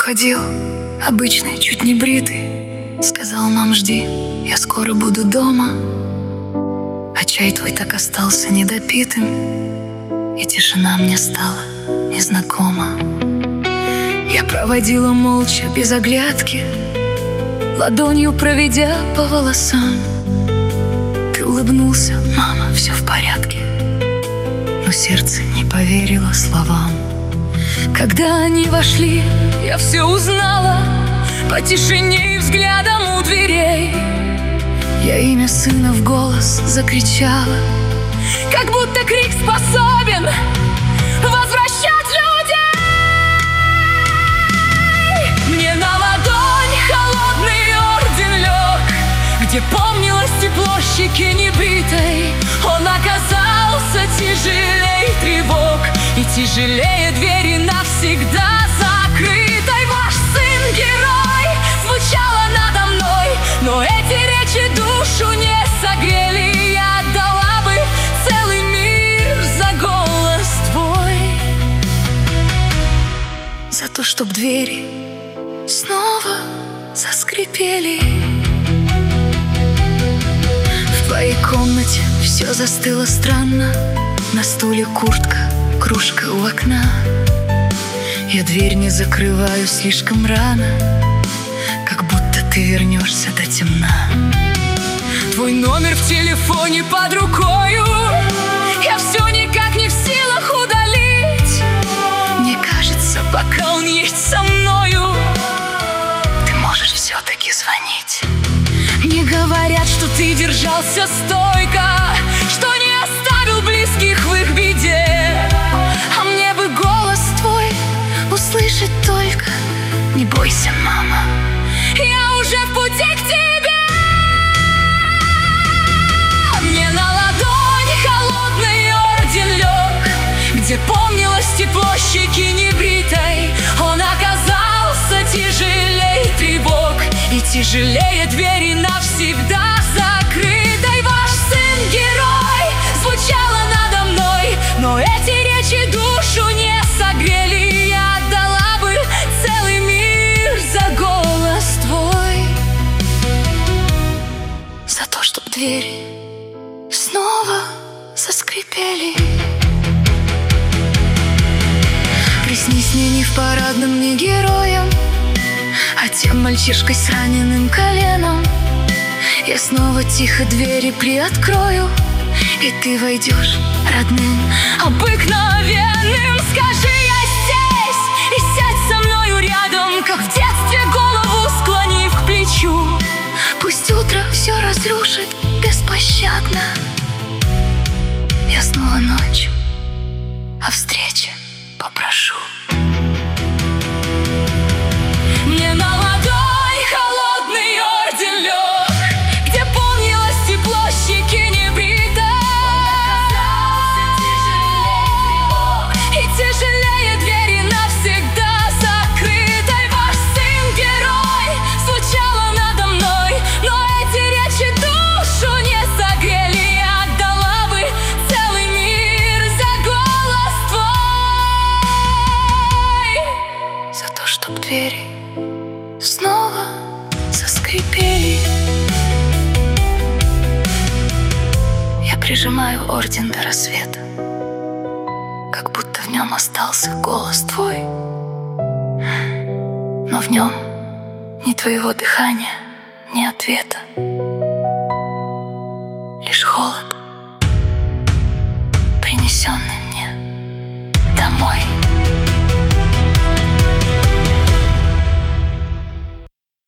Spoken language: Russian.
входил, обычный, чуть не бритый. Сказал: мам, жди, я скоро буду дома. А чай твой так остался недопитым, и тишина мне стала незнакома. Я проводила молча, без оглядки, ладонью проведя по волосам. Ты улыбнулся: мама, все в порядке. Но сердце не поверило словам. Когда они вошли, я все узнала по тишине и взглядам у дверей. Я имя сына в голос закричала, как будто крик способен возвращать людей. Мне на ладонь холодный орден лег, где помнилось тепло щеки небритой. Он оказался тяжелей тревог и тяжелее двери навсегда закрытой. Ваш сын герой, звучало надо мной, но эти речи душу не согрели. Я отдала бы целый мир за голос твой, за то, чтоб двери снова заскрипели. В твоей комнате все застыло странно. На стуле куртка, кружка у окна. Я дверь не закрываю слишком рано, как будто ты вернешься до темна. Твой номер в телефоне под рукою, я все никак не в силах удалить. Мне кажется, пока он есть со мною, ты можешь все-таки звонить. Мне говорят, что ты держался стойко, что не оставил близких в их беде. А мне бы голос твой услышать только. Не бойся, мама, я уже в пути к тебе. Мне на ладонь холодный орден лег, где помнилось тепло щеки небритой. Он оказался тяжелей тревог и тяжелее двери навсегда закрытой. Ваш сын герой, звучало надо мной, но эти речи душу не согрели. Я отдала бы целый мир за голос твой, за то, чтоб двери снова заскрипели. Приснись мне не в парадном, не героем, а тем мальчишкой с раненым коленом. Я снова тихо двери приоткрою, и ты войдешь родным, обыкновенным. Скажи: я здесь, и сядь со мною рядом, как в детстве, голову склонив к плечу. Пусть утро все разрушит беспощадно. Я снова ночью о встрече попрошу. Мне на ладонь холодный орден лег, где помнилось тепло щеки небритой. И тяжелее двери навсегда закрытой. Ваш сын герой, звучало надо мной, но эти речи душу не согрели. Я отдала бы целый мир за голос твой, за то, чтоб двери снова заскрипели. Я прижимаю орден до рассвета, как будто в нем остался голос твой. Но в нем ни твоего дыхания, ни ответа.